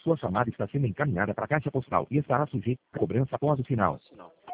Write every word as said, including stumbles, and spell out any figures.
Sua chamada está sendo encaminhada para a caixa postal e estará sujeita a cobrança após o sinal.